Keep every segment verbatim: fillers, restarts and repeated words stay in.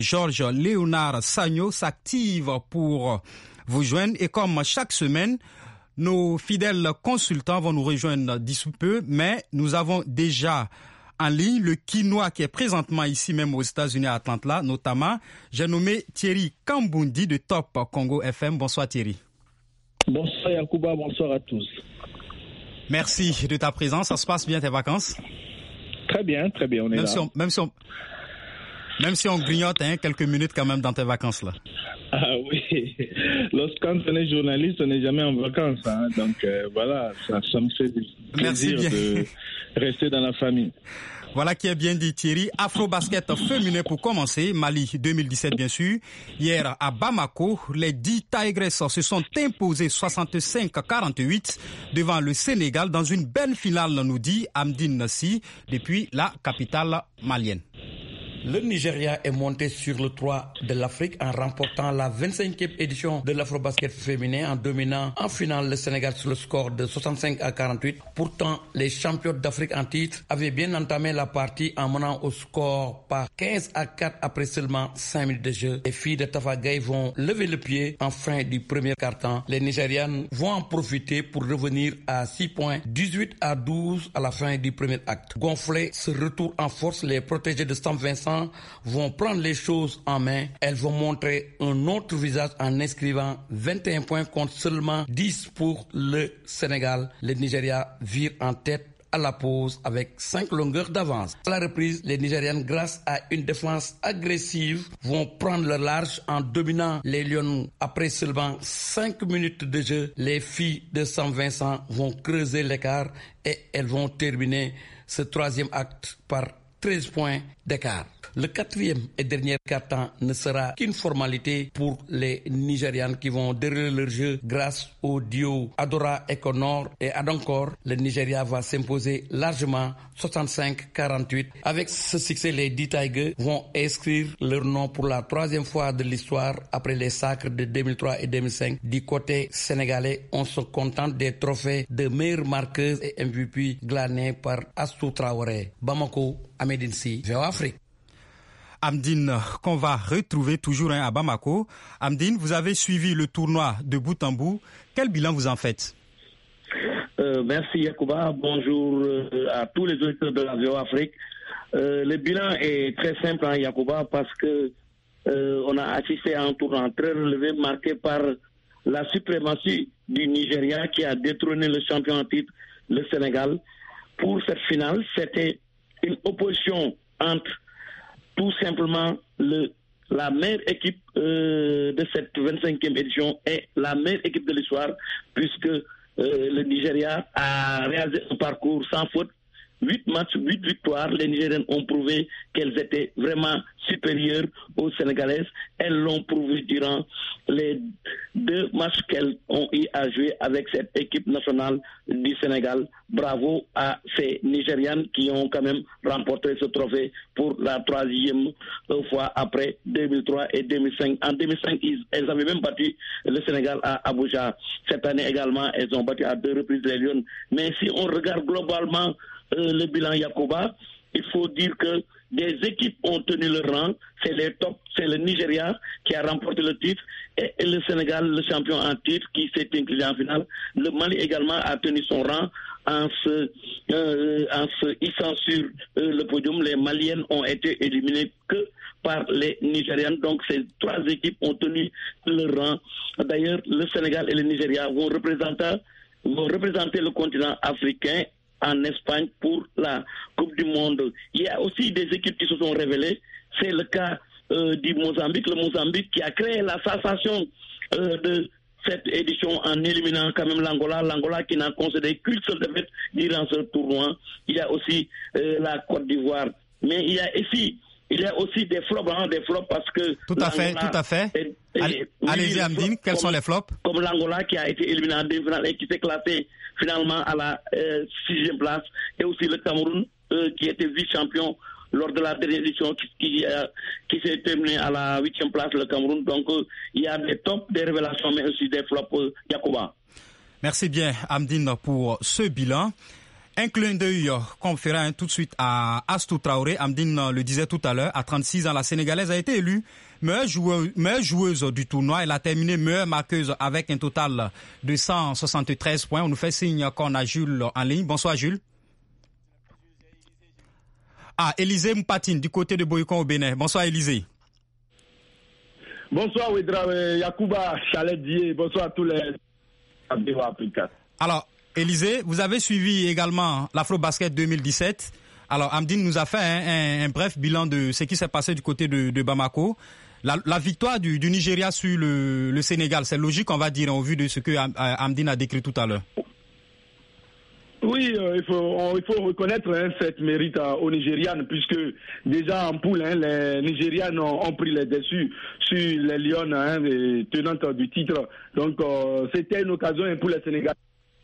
Georges Léonard Sagno s'active pour vous joindre et comme chaque semaine, nos fidèles consultants vont nous rejoindre d'ici peu, mais nous avons déjà en ligne le Quinois qui est présentement ici même aux États-Unis à Atlanta, notamment. J'ai nommé Thierry Kambundi de Top Congo F M. Bonsoir Thierry. Bonsoir Yacouba, bonsoir à tous. Merci de ta présence. Ça se passe bien tes vacances? Très bien, très bien, on est même là. Si on, même, si on, même si on grignote hein, quelques minutes quand même dans tes vacances là. Ah oui, lorsqu'on est journaliste, on n'est jamais en vacances. Hein. Donc euh, voilà, ça, ça me fait plaisir de rester dans la famille. Voilà qui est bien dit Thierry. Afro-basket féminin pour commencer, Mali deux mille dix-sept bien sûr. Hier à Bamako, les dix Tigresses se sont imposées soixante-cinq à quarante-huit devant le Sénégal dans une belle finale, nous dit Amdine Nassi, depuis la capitale malienne. Le Nigeria est monté sur le toit de l'Afrique en remportant la vingt-cinquième édition de l'Afro-basket féminin en dominant en finale le Sénégal sur le score de soixante-cinq à quarante-huit. Pourtant, les champions d'Afrique en titre avaient bien entamé la partie en menant au score par quinze à quatre après seulement cinq minutes de jeu. Les filles de Tafa Gueye vont lever le pied en fin du premier quart-temps. Les Nigérianes vont en profiter pour revenir à six points, dix-huit à douze à la fin du premier acte. Gonflés, ce retour en force, les protégés de Sam Vincent vont prendre les choses en main. Elles vont montrer un autre visage en inscrivant vingt et un points contre seulement dix pour le Sénégal. Le Nigeria vire en tête à la pause avec cinq longueurs d'avance. À la reprise, les Nigérianes, grâce à une défense agressive, vont prendre le large en dominant les Lions. Après seulement cinq minutes de jeu, les filles de Sam Vincent vont creuser l'écart et elles vont terminer ce troisième acte par treize points d'écart. Le quatrième et dernier quart-temps ne sera qu'une formalité pour les Nigérianes qui vont dérouler leur jeu grâce au duo Adora Ekonor et Adonkor. Le Nigeria va s'imposer largement soixante-cinq à quarante-huit. Avec ce succès, les dix Tigers vont inscrire leur nom pour la troisième fois de l'histoire après les sacres de deux mille trois et deux mille cinq. Du côté sénégalais, on se contente des trophées de meilleure marqueuse et M V P glanés par Astou Traoré. Bamako, Amédine Sy, V O Afrique. Amdine, qu'on va retrouver toujours hein, à Bamako. Amdine, vous avez suivi le tournoi de bout en bout. Quel bilan vous en faites? euh, Merci Yacouba. Bonjour euh, à tous les auditeurs de la V O Afrique. Euh, le bilan est très simple hein, Yacouba, parce que euh, on a assisté à un tournoi très relevé marqué par la suprématie du Nigeria qui a détrôné le champion en titre, le Sénégal. Pour cette finale, c'était une opposition entre tout simplement le, la meilleure équipe euh, de cette vingt-cinquième édition et la meilleure équipe de l'histoire, puisque euh, le Nigeria a réalisé un parcours sans faute. Huit matchs, huit victoires. Les Nigériennes ont prouvé qu'elles étaient vraiment supérieures aux Sénégalaises. Elles l'ont prouvé durant les deux matchs qu'elles ont eu à jouer avec cette équipe nationale du Sénégal. Bravo à ces Nigérianes qui ont quand même remporté ce trophée pour la troisième fois après deux mille trois et deux mille cinq. En deux mille cinq, elles avaient même battu le Sénégal à Abuja. Cette année également, elles ont battu à deux reprises les Lions. Mais si on regarde globalement Euh, le bilan Yacouba, il faut dire que des équipes ont tenu le rang. C'est les top, c'est le Nigeria qui a remporté le titre et, et le Sénégal, le champion en titre, qui s'est incliné en finale. Le Mali également a tenu son rang en se, euh, en se hissant sur euh, le podium. Les Maliennes ont été éliminées que par les Nigériennes. Donc ces trois équipes ont tenu le rang. D'ailleurs, le Sénégal et le Nigeria vont représenter, vont représenter le continent africain en Espagne pour la Coupe du Monde. Il y a aussi des équipes qui se sont révélées. C'est le cas euh, du Mozambique, le Mozambique qui a créé la sensation euh, de cette édition en éliminant quand même l'Angola, l'Angola qui n'a concédé qu'une seule défaite durant ce tournoi. Il y a aussi euh, la Côte d'Ivoire. Mais il y a ici Il y a aussi des flops, hein, des flops parce que... Tout à fait, tout à fait. Est, est, Allez, oui, allez-y, Amdine, quels comme, sont les flops? Comme l'Angola qui a été éliminé en demi-finale et qui s'est classé finalement à la euh, sixième place. Et aussi le Cameroun euh, qui était vice-champion lors de la dernière édition qui, qui, euh, qui s'est terminée à la huitième place, le Cameroun. Donc euh, il y a des tops, des révélations, mais aussi des flops, euh, Yacouba. Merci bien, Amdine, pour ce bilan. Un clin d'œil qu'on fera hein, tout de suite à Astou Traoré. Amdine le disait tout à l'heure, à trente-six ans, la Sénégalaise a été élue meilleure joueuse, meilleure joueuse du tournoi. Elle a terminé meilleure marqueuse avec un total de cent soixante-treize points. On nous fait signe qu'on a Jules en ligne. Bonsoir Jules. Ah, Élisée Mpatine du côté de Boycon au Bénin. Bonsoir Élisée. Bonsoir Ouedraoue, Yacouba, Chalet Dié. Bonsoir à tous les Africains. Alors, Élisée, vous avez suivi également l'Afro-Basket deux mille dix-sept. Alors, Amdine nous a fait un, un, un bref bilan de ce qui s'est passé du côté de, de Bamako. La, la victoire du, du Nigeria sur le, le Sénégal, c'est logique, on va dire, au vu de ce que Amdine a décrit tout à l'heure. Oui, euh, il, faut, on, il faut reconnaître hein, cette mérite euh, aux Nigérianes, puisque déjà en poule, hein, les Nigérianes ont, ont pris les dessus sur les Lions, hein, les tenantes du titre. Donc, euh, c'était une occasion hein, pour les Sénégalais.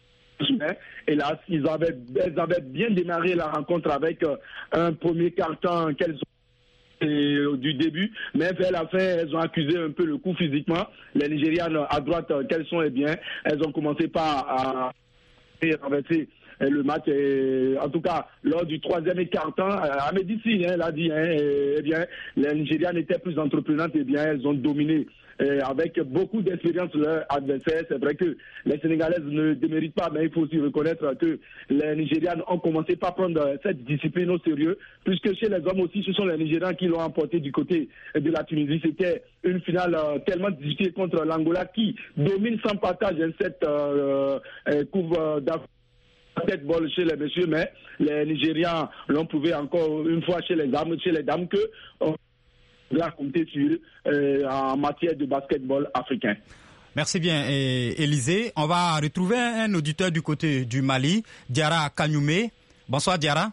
Hélas, ils avaient, elles avaient bien démarré la rencontre avec euh, un premier carton qu'elles ont euh, du début, mais vers la fin, elles ont accusé un peu le coup physiquement. Les Nigérianes à droite, euh, qu'elles sont, eh bien, elles ont commencé par à renverser le match. Et, en tout cas, lors du troisième carton, à Médici, hein, elle a dit, hein, eh bien, les Nigérianes étaient plus entreprenantes, eh bien, elles ont dominé. Et avec beaucoup d'expérience leur adversaire. C'est vrai que les Sénégalaises ne déméritent pas, mais il faut aussi reconnaître que les Nigérianes ont commencé par prendre cette discipline au sérieux, puisque chez les hommes aussi, ce sont les Nigérians qui l'ont emporté du côté de la Tunisie. C'était une finale euh, tellement disputée contre l'Angola qui domine sans partage hein, cette euh, euh, coupe euh, d'Afrique. Tête bol chez les messieurs, mais les Nigérians l'ont prouvé encore une fois chez les dames, chez les dames que on doit compter sur euh, en matière de basketball africain. Merci bien, Élisée. On va retrouver un auditeur du côté du Mali, Diarra Kagnoumé. Bonsoir Diarra.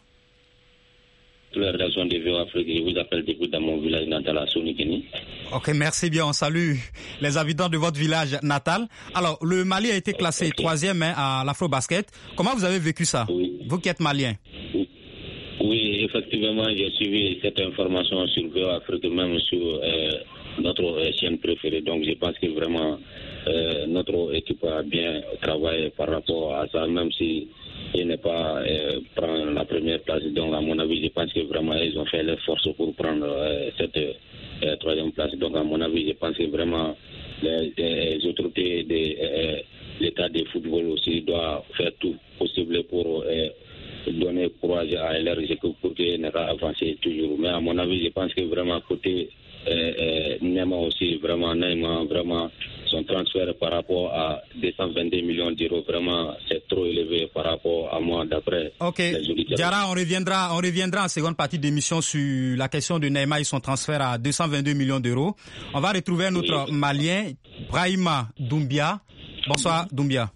La rédaction de V O Afrique, je vous appelle depuis dans mon village natal à Sonikeni. Ok, merci bien. On salue les habitants de votre village natal. Alors, le Mali a été classé okay. troisième hein, à l'Afro-Basket. Comment vous avez vécu ça, oui. vous qui êtes malien? Oui. Oui, effectivement, j'ai suivi cette information sur V O Afrique, même sur euh, notre euh, chaîne préférée. Donc, je pense que vraiment euh, notre équipe a bien travaillé par rapport à ça, même si il n'est pas euh, prendre la première place. Donc, à mon avis, je pense que vraiment ils ont fait l'effort pour prendre euh, cette euh, troisième place. Donc, à mon avis, je pense que vraiment les, les autorités de euh, l'État de football aussi doivent faire tout possible pour euh, donner courage à leur équipe pour qu'elle n'ait pas avancé toujours. Mais à mon avis, je pense que vraiment côté euh, euh, Nema aussi, vraiment Nema, vraiment son transfert par rapport à deux cent vingt-deux millions d'euros, vraiment c'est trop élevé par rapport à moi d'après Ok, les auditeurs. Diarra, on reviendra, on reviendra en seconde partie d'émission sur la question de Neymar et son transfert à deux cent vingt-deux millions d'euros. On va retrouver notre oui. Malien, Brahima Doumbia. Bonsoir Doumbia.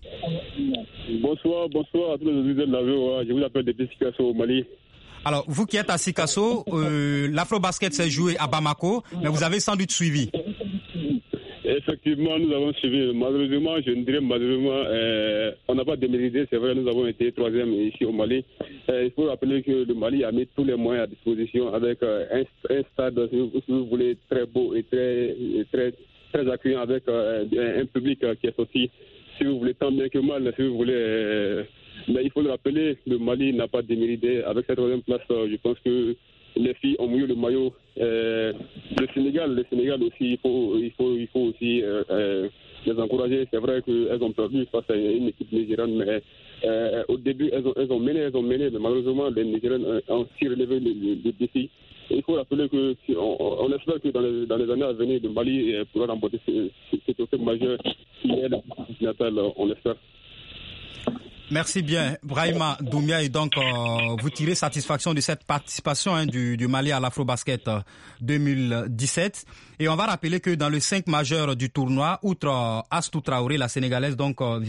Bonsoir, bonsoir à tous les auditeurs de la V O A. Je vous appelle depuis Sikasso au Mali. Alors, vous qui êtes à Sikasso, euh, l'Afro-Basket s'est joué à Bamako, mais vous avez sans doute suivi. Effectivement, nous avons suivi. Malheureusement, je ne dirais malheureusement, euh, on n'a pas démérité. C'est vrai, nous avons été troisième ici au Mali. Euh, il faut rappeler que le Mali a mis tous les moyens à disposition avec euh, un, un stade, si vous, si vous voulez, très beau et très, et très, très accueillant avec euh, un, un public euh, qui est sorti, si vous voulez, tant bien que mal, si vous voulez. Euh, mais il faut le rappeler, le Mali n'a pas démérité. Avec cette troisième place, euh, je pense que les filles ont mouillé le maillot. Euh, le Sénégal, le Sénégal aussi, il faut, il faut, il faut aussi euh, euh, les encourager. C'est vrai qu'elles ont perdu face à une équipe nigériane, mais euh, au début, elles ont, elles ont mené, elles ont mené, mais malheureusement, les Nigériennes ont aussi relevé le, le, le défi. Et il faut rappeler que on, on espère que dans les, dans les années à venir, le Mali pourra remporter ce trophée majeur qui est la natale, on espère. Merci bien, Brahima Doumbia, et donc euh, vous tirez satisfaction de cette participation hein, du, du Mali à l'Afro-Basket euh, deux mille dix-sept. Et on va rappeler que dans le cinq majeur du tournoi, outre euh, Astou Traoré, la Sénégalaise, donc euh,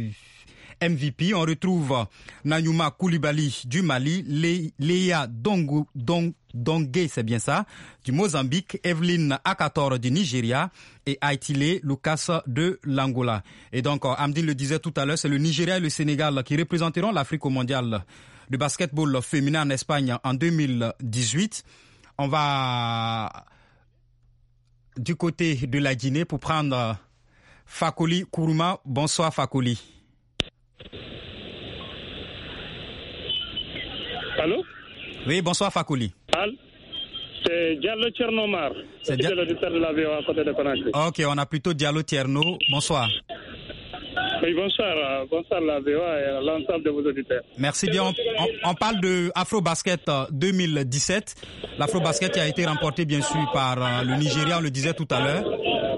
M V P, on retrouve euh, Nanyuma Koulibaly du Mali, Le, Leia Dongu, Dong, Dongé, c'est bien ça, du Mozambique, Evelyn Akator du Nigeria et Aitile Lucas de l'Angola. Et donc, Amdine le disait tout à l'heure, c'est le Nigeria et le Sénégal qui représenteront l'Afrique au mondial de basketball féminin en Espagne en deux mille dix-huit. On va du côté de la Guinée pour prendre Fakoli Kourouma. Bonsoir Fakoli. Allô? Oui, bonsoir Fakouli. Allô? C'est Diallo Tchernomar, c'est Dia... l'auditeur de la V O à côté de Conakry. Ok, on a plutôt Diallo Tierno. Bonsoir. Oui, bonsoir. Bonsoir la V O et l'ensemble de vos auditeurs. Merci bien. On, on, on parle de Afrobasket deux mille dix-sept. L'Afrobasket qui a été remporté bien sûr par le Nigeria, on le disait tout à l'heure.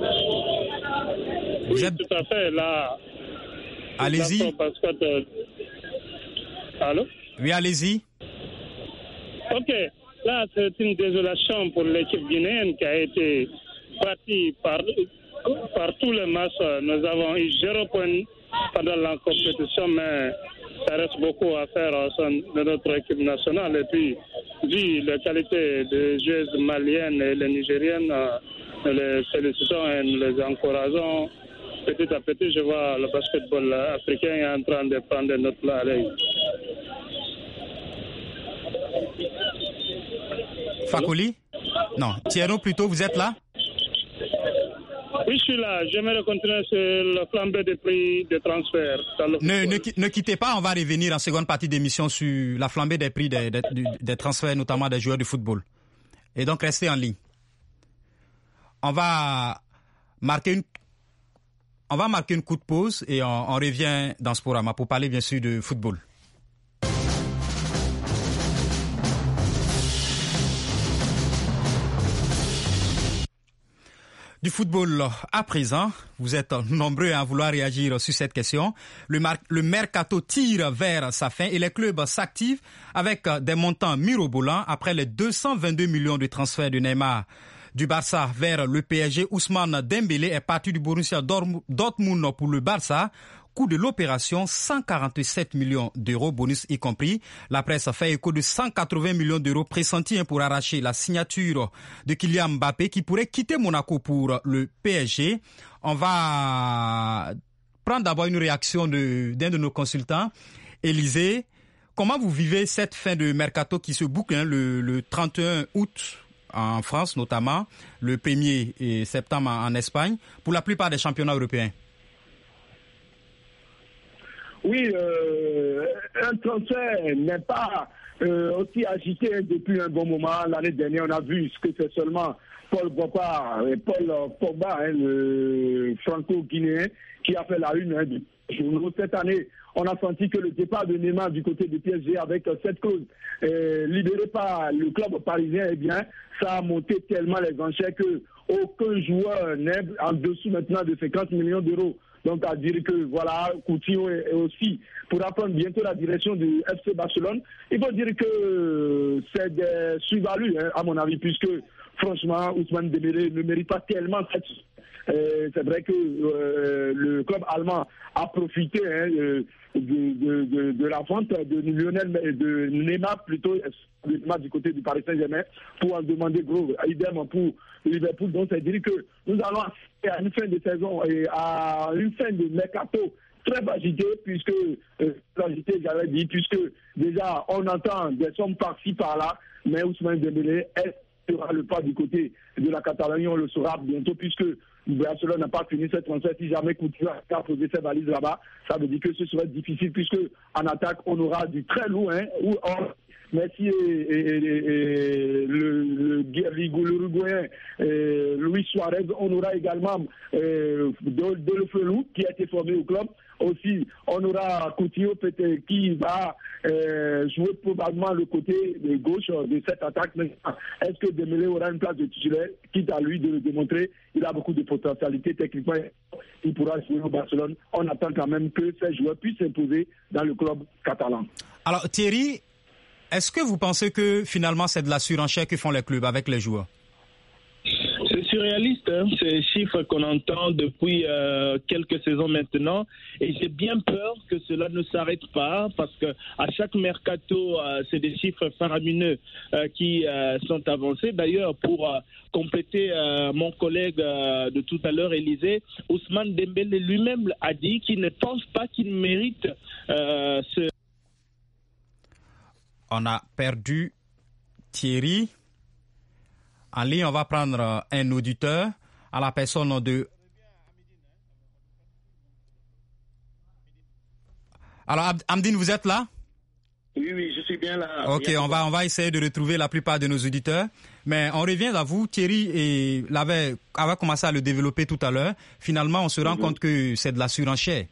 Vous oui, êtes... tout à fait. Là, allez-y. Euh... Allô? Oui, allez-y. Ok. Là, c'est une désolation pour l'équipe guinéenne qui a été battue par, par tous les matchs. Nous avons eu zéro point pendant la compétition, mais ça reste beaucoup à faire au sein de notre équipe nationale. Et puis, vu la qualité des joueuses maliennes et les nigériennes, nous les félicitons et nous les encourageons. Petit à petit, je vois le basketball africain est en train de prendre notre place. Fakouli? Non, Thierno plutôt, vous êtes là? Oui, je suis là. J'aimerais continuer sur le flambée des prix de transfert. Ne, ne, ne quittez pas, on va revenir en seconde partie d'émission sur la flambée des prix des, des, des transferts, notamment des joueurs de football. Et donc, restez en ligne. On va marquer une, on va marquer une coup de pause et on, on revient dans ce programme pour parler bien sûr de football. Du football à présent, vous êtes nombreux à vouloir réagir sur cette question. Le, mar- le mercato tire vers sa fin et les clubs s'activent avec des montants mirobolants après les deux cent vingt-deux millions de transferts de Neymar. Du Barça vers le P S G, Ousmane Dembélé est parti du Borussia Dortmund pour le Barça. Coût de l'opération, cent quarante-sept millions d'euros, bonus y compris. La presse a fait écho de cent quatre-vingts millions d'euros pressentis pour arracher la signature de Kylian Mbappé qui pourrait quitter Monaco pour le P S G. On va prendre d'abord une réaction de, d'un de nos consultants. Élisée, comment vous vivez cette fin de mercato qui se boucle hein, le, le trente et un août en France notamment, le premier septembre en Espagne, pour la plupart des championnats européens? Oui, euh, un transfert n'est pas euh, aussi agité depuis un bon moment. L'année dernière, on a vu ce que c'est seulement Paul Pogba, et Paul Pogba, hein, le franco-guinéen, qui a fait la une hein, du journal. Cette année, on a senti que le départ de Neymar du côté du P S G avec cette clause euh, libérée par le club parisien, eh bien, ça a monté tellement les enchères que aucun joueur n'est en dessous maintenant de cinquante millions d'euros. Donc, à dire que, voilà, Coutinho est aussi pourra prendre bientôt la direction du F C Barcelone. Il faut dire que c'est des sous-values, hein, à mon avis, puisque, franchement, Ousmane Dembélé ne mérite pas tellement cette... Euh, c'est vrai que euh, le club allemand a profité hein, de, de, de, de la vente de Lionel, de Neymar plutôt, du côté du Paris Saint-Germain, pour en demander gros, idem pour Liverpool. Donc, c'est dire que nous allons assister à une fin de saison et à une fin de mercato très agité, puisque, euh, agité, j'avais dit, puisque déjà on entend des sommes par-ci par-là, mais Ousmane Dembélé sera le pas du côté de la Catalogne, on le saura bientôt, puisque Barcelone n'a pas fini cette transfert. Si jamais Coutinho a posé ses valises là-bas, ça veut dire que ce serait difficile, puisque en attaque, on aura du très lourd, hein, ou or, Messi et, et, et, et le, le, le Uruguayen Luis Suarez, on aura également euh, Deulofeu qui a été formé au club. Aussi, on aura Coutinho peut-être qui va euh, jouer probablement le côté de gauche de cette attaque. Mais est-ce que Dembélé aura une place de titulaire? Quitte à lui de le démontrer, il a beaucoup de potentialité techniquement. Il pourra jouer au Barcelone. On attend quand même que ces joueurs puissent s'imposer dans le club catalan. Alors Thierry, est-ce que vous pensez que finalement c'est de la surenchère que font les clubs avec les joueurs? C'est surréaliste, hein, ces chiffres qu'on entend depuis euh, quelques saisons maintenant, et j'ai bien peur que cela ne s'arrête pas, parce que à chaque mercato, euh, c'est des chiffres faramineux euh, qui euh, sont avancés. D'ailleurs, pour euh, compléter euh, mon collègue euh, de tout à l'heure, Élisée, Ousmane Dembélé lui-même a dit qu'il ne pense pas qu'il mérite euh, ce... On a perdu Thierry. En ligne, on va prendre un auditeur à la personne de... Alors, Amdine, vous êtes là? Oui, oui, je suis bien là. Ok, on va, on va essayer de retrouver la plupart de nos auditeurs. Mais on revient à vous. Thierry et l'avait, avait commencé à le développer tout à l'heure. Finalement, on se rend mm-hmm. compte que c'est de la surenchère.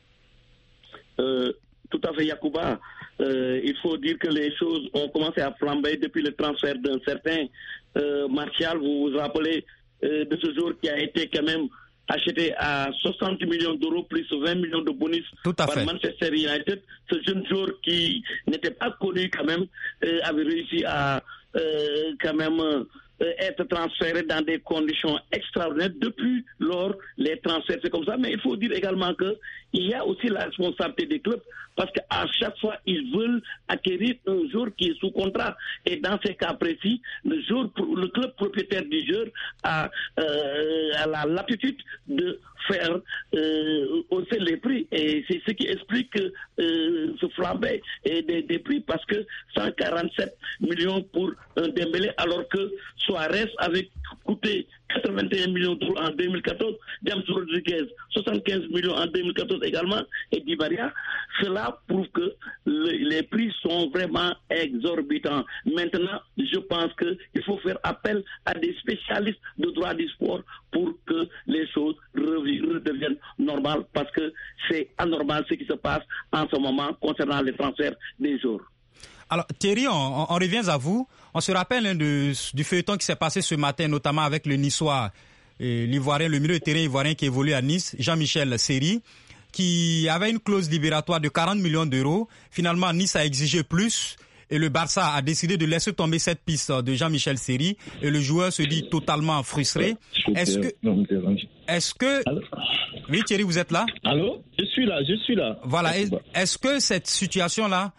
Euh, tout à fait, Yacouba. Euh, il faut dire que les choses ont commencé à flamber depuis le transfert d'un certain euh, Martial. Vous vous rappelez euh, de ce jour qui a été quand même acheté à soixante millions d'euros plus vingt millions de bonus par fait. Manchester United. Ce jeune joueur qui n'était pas connu quand même euh, avait réussi à euh, quand même euh, être transféré dans des conditions extraordinaires. Depuis lors, les transferts, c'est comme ça. Mais il faut dire également qu'il y a aussi la responsabilité des clubs parce qu'à chaque fois, ils veulent acquérir un joueur qui est sous contrat. Et dans ces cas précis, le, joueur, le club propriétaire du joueur a, euh, a la latitude de faire euh, hausser les prix. Et c'est ce qui explique euh, ce flambé des, des prix parce que cent quarante-sept millions pour un Dembélé alors que Suarez avait coûté quatre-vingt-un millions d'euros en deux mille quatorze, James Rodriguez soixante-quinze millions en deux mille quatorze également et Di Maria. Cela prouve que le, les prix sont vraiment exorbitants. Maintenant, je pense qu'il faut faire appel à des spécialistes de droit du sport pour que les choses redeviennent normales parce que c'est anormal ce qui se passe en ce moment concernant les transferts des joueurs. Alors Thierry, on, on revient à vous. On se rappelle hein, de, du feuilleton qui s'est passé ce matin, notamment avec le Niçois, et l'Ivoirien, le milieu de terrain ivoirien qui évolue à Nice, Jean-Michel Seri, qui avait une clause libératoire de quarante millions d'euros. Finalement, Nice a exigé plus et le Barça a décidé de laisser tomber cette piste de Jean-Michel Seri et le joueur se dit totalement frustré. Est-ce que... Est-ce que... Oui, Thierry, vous êtes là? Allô? Je suis là, je suis là. Voilà. Est-ce que cette situation-là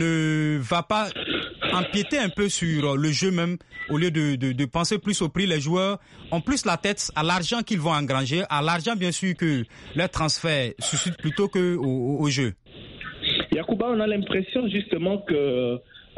ne va pas empiéter un peu sur le jeu même, au lieu de, de, de penser plus au prix? Les joueurs ont plus la tête à l'argent qu'ils vont engranger, à l'argent bien sûr que leur transfert suscite plutôt qu'au au, au jeu. Yacouba, on a l'impression justement que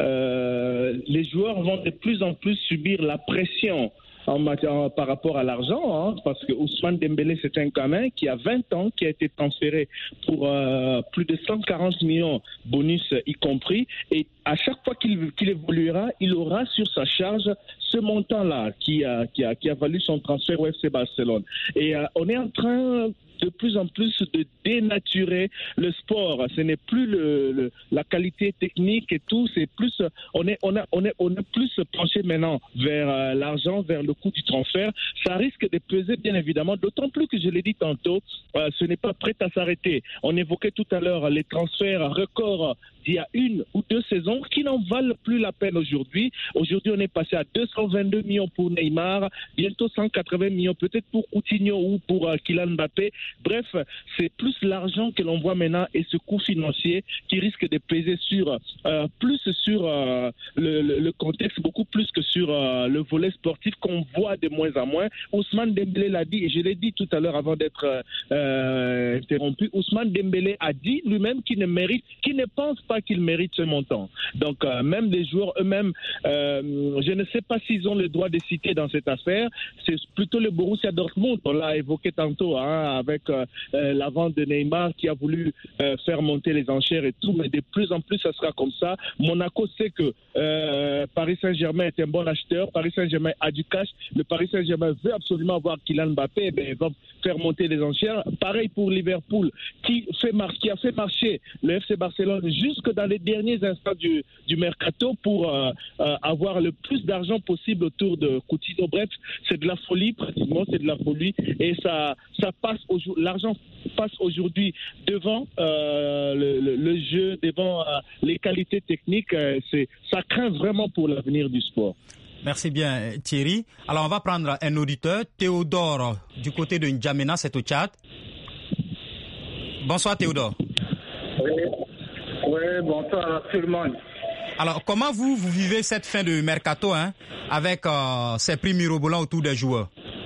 euh, les joueurs vont de plus en plus subir la pression en matière, par rapport à l'argent, hein, parce que Ousmane Dembélé, c'est un gamin qui a vingt ans, qui a été transféré pour euh, plus de cent quarante millions, bonus y compris, et à chaque fois qu'il, qu'il évoluera, il aura sur sa charge ce montant-là qui a, qui a, qui a valu son transfert au F C Barcelone. Et euh, on est en train de plus en plus de dénaturer le sport. Ce n'est plus le, le, la qualité technique et tout, c'est plus, on est, on a, on est, on est plus penché maintenant vers euh, l'argent, vers le coût du transfert. Ça risque de peser bien évidemment, d'autant plus que je l'ai dit tantôt, euh, ce n'est pas prêt à s'arrêter. On évoquait tout à l'heure les transferts records d'il y a une ou deux saisons qui n'en valent plus la peine aujourd'hui. Aujourd'hui, on est passé à deux cent vingt-deux millions pour Neymar, bientôt cent quatre-vingts millions peut-être pour Coutinho ou pour euh, Kylian Mbappé. Bref, c'est plus l'argent que l'on voit maintenant et ce coût financier qui risque de peser sur euh, plus sur euh, le, le, le contexte, beaucoup plus que sur euh, le volet sportif qu'on voit de moins en moins. Ousmane Dembélé l'a dit et je l'ai dit tout à l'heure avant d'être euh, interrompu. Ousmane Dembélé a dit lui-même qu'il ne mérite, qu'il ne pense pas qu'il mérite ce montant. Donc euh, même les joueurs eux-mêmes, euh, je ne sais pas s'ils ont le droit de citer dans cette affaire. C'est plutôt le Borussia Dortmund. On l'a évoqué tantôt hein, avec euh, Euh, la vente de Neymar qui a voulu euh, faire monter les enchères et tout, mais de plus en plus ça sera comme ça. Monaco sait que euh, Paris Saint-Germain est un bon acheteur, Paris Saint-Germain a du cash, le Paris Saint-Germain veut absolument avoir Kylian Mbappé, ben, il va faire monter les enchères. Pareil pour Liverpool qui, fait mar- qui a fait marcher le F C Barcelone jusque dans les derniers instants du, du mercato pour euh, euh, avoir le plus d'argent possible autour de Coutinho. Bref, c'est de la folie pratiquement, c'est de la folie et ça, ça passe au jour. L'argent passe aujourd'hui devant euh, le, le, le jeu, devant euh, les qualités techniques. Euh, c'est, ça craint vraiment pour l'avenir du sport. Merci bien Thierry. Alors on va prendre un auditeur, Théodore, du côté de N'Djamena, c'est au Tchad. Bonsoir Théodore. Oui, oui bonsoir tout le monde. Alors comment vous, vous vivez cette fin de mercato hein, avec euh, ces prix mirobolants autour des joueurs?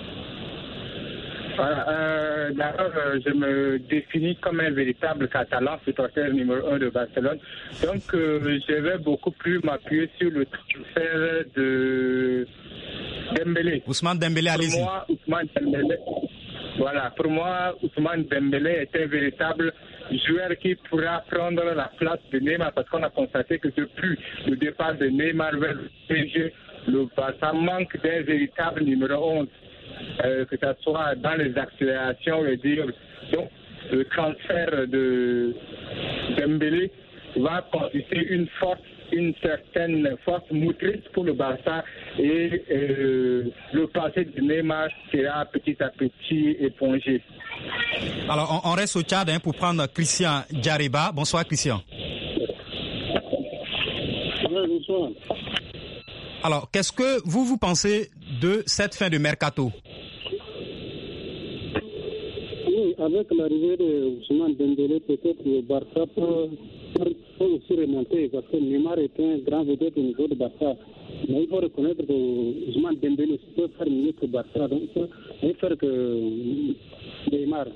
Euh, d'abord, euh, je me définis comme un véritable catalan, supporter numéro un de Barcelone. Donc, euh, je vais beaucoup plus m'appuyer sur le transfert de Dembélé. Ousmane Dembélé, allez-y. Pour moi, Ousmane Dembélé, voilà, pour moi, Ousmane Dembélé est un véritable joueur qui pourra prendre la place de Neymar, parce qu'on a constaté que depuis le départ de Neymar vers le P S G, le Barça manque d'un véritable numéro onze, euh, que ce soit dans les accélérations, je veux dire. Donc, le transfert de Dembélé va constituer une force, une certaine force motrice pour le Barça, et euh, le passé de Neymar sera petit à petit épongé. Alors, on, on reste au Tchad hein, pour prendre Christian Djariba. Bonsoir, Christian. Bonsoir. Alors, qu'est-ce que vous, vous pensez de cette fin de mercato? Oui, avec l'arrivée de Ousmane Dembélé, peut-être le Barça peut, peut aussi remonter, parce que Neymar est un grand vedette au niveau du Barça. Mais il faut reconnaître que Ousmane Dembélé peut faire mieux que Barça, donc il peut faire que Neymar.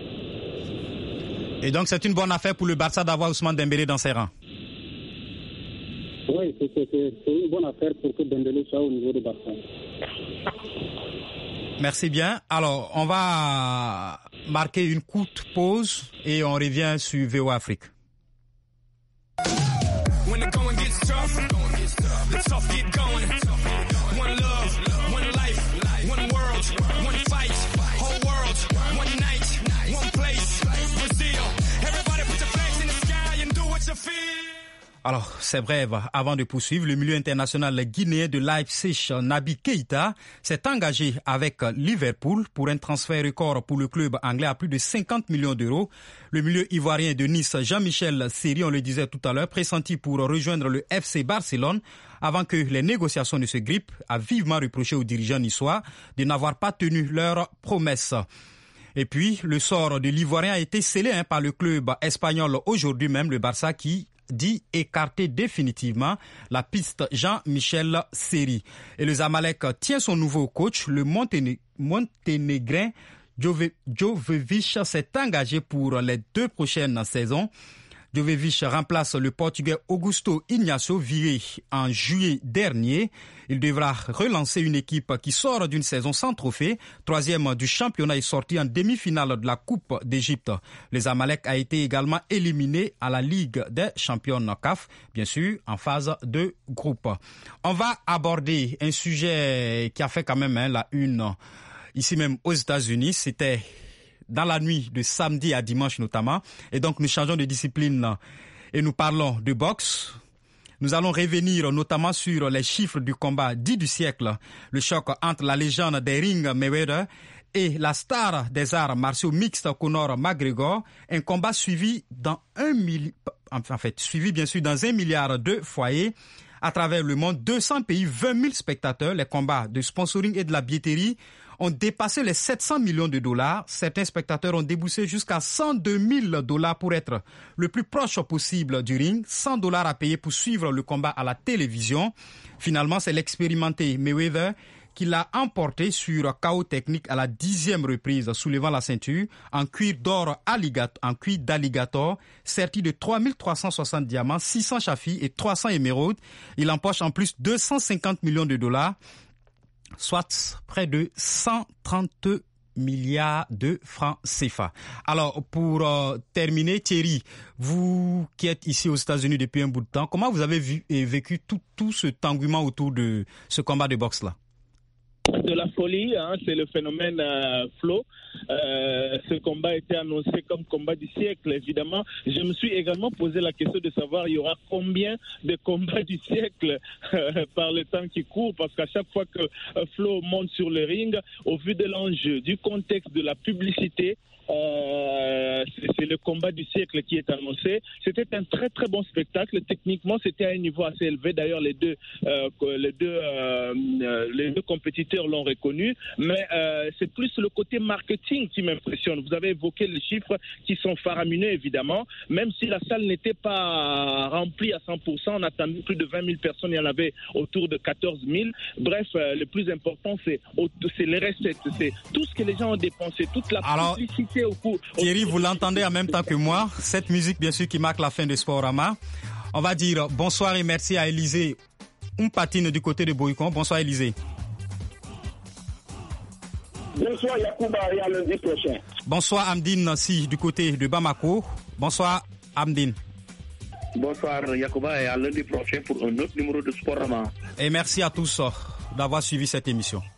Et donc, c'est une bonne affaire pour le Barça d'avoir Ousmane Dembélé dans ses rangs? Oui, c'est, c'est, c'est une bonne affaire pour que Dembélé soit au niveau du Barça. Merci bien. Alors, on va marquer une courte pause et on revient sur V O Afrique. Alors, c'est bref, avant de poursuivre, le milieu international guinéen de Leipzig, Naby Keïta, s'est engagé avec Liverpool pour un transfert record pour le club anglais à plus de cinquante millions d'euros. Le milieu ivoirien de Nice, Jean-Michel Seri, on le disait tout à l'heure, pressenti pour rejoindre le F C Barcelone avant que les négociations ne se grippent, a vivement reproché aux dirigeants niçois de n'avoir pas tenu leurs promesses. Et puis, le sort de l'Ivoirien a été scellé hein, par le club espagnol aujourd'hui même, le Barça, qui dit écarter définitivement la piste Jean-Michel Seri. Et le Zamalek tient son nouveau coach, le Monténé- Monténégrin Jove- Jovevic s'est engagé pour les deux prochaines saisons. Jovevic remplace le Portugais Augusto Ignacio, viré en juillet dernier. Il devra relancer une équipe qui sort d'une saison sans trophée. Troisième du championnat et sorti en demi-finale de la Coupe d'Égypte. Les Zamalek a été également éliminé à la Ligue des champions C A F, bien sûr, en phase de groupe. On va aborder un sujet qui a fait quand même hein, la une ici même aux États-Unis. C'était dans la nuit de samedi à dimanche notamment. Et donc nous changeons de discipline et nous parlons de boxe. Nous allons revenir notamment sur les chiffres du combat dit du siècle. Le choc entre la légende des rings Mayweather et la star des arts martiaux mixtes Conor McGregor. Un combat suivi dans un milli... en fait, suivi bien sûr dans un milliard de foyers à travers le monde. deux cents pays, vingt mille spectateurs. Les combats de sponsoring et de la billetterie ont dépassé les sept cents millions de dollars. Certains spectateurs ont déboursé jusqu'à cent deux mille dollars pour être le plus proche possible du ring. cent dollars à payer pour suivre le combat à la télévision. Finalement, c'est l'expérimenté Mayweather qui l'a emporté sur K O technique à la dixième reprise, soulevant la ceinture en cuir d'or alligator, en cuir d'alligator, serti de trois mille trois cent soixante diamants, six cents chafis et trois cents émeraudes. Il empoche en plus deux cent cinquante millions de dollars, soit près de cent trente milliards de francs C F A. Alors, pour euh, terminer, Thierry, vous qui êtes ici aux États-Unis depuis un bout de temps, comment vous avez vu et vécu tout, tout cet engouement autour de ce combat de boxe-là? De la folie, hein, c'est le phénomène euh, Flo. Euh, ce combat a été annoncé comme combat du siècle, évidemment. Je me suis également posé la question de savoir il y aura combien de combats du siècle euh, par le temps qui court, parce qu'à chaque fois que euh, Flo monte sur le ring, au vu de l'enjeu, du contexte, de la publicité, Euh, c'est, c'est le combat du siècle qui est annoncé. C'était un très très bon spectacle. Techniquement, c'était à un niveau assez élevé. D'ailleurs, les deux, euh, les deux, euh, les deux compétiteurs l'ont reconnu. Mais euh, c'est plus le côté marketing qui m'impressionne. Vous avez évoqué les chiffres qui sont faramineux, évidemment. Même si la salle n'était pas remplie à cent pour cent, on attendait plus de vingt mille personnes. Il y en avait autour de quatorze mille. Bref, euh, le plus important, c'est, c'est les recettes. C'est tout ce que les gens ont dépensé, toute la Alors, publicité. Thierry, vous l'entendez en même temps que moi. Cette musique, bien sûr, qui marque la fin de Sporama. On va dire bonsoir et merci à Élisée Umpatine du côté de Boycon. Bonsoir, Élisée. Bonsoir, Yacouba, et à lundi prochain. Bonsoir, Amdine Nassi du côté de Bamako. Bonsoir, Amdine. Bonsoir, Yacouba, et à lundi prochain pour un autre numéro de Sportama. Et merci à tous d'avoir suivi cette émission.